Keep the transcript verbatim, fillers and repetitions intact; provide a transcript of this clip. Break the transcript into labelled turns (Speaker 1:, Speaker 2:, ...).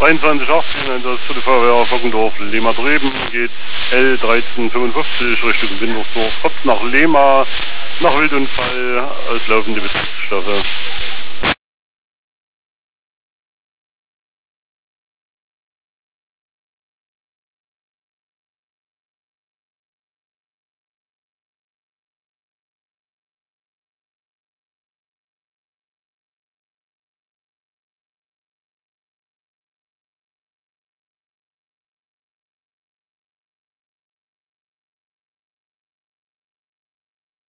Speaker 1: dreiundzwanzig achtzehn, Einsatz für die Feuerwehr Fockendorf, Lehma Dreben, geht L dreizehn fünfundfünfzig Richtung Windersdorf, kommt nach Lehma, nach Wildunfall, auslaufende Betriebsstoffe.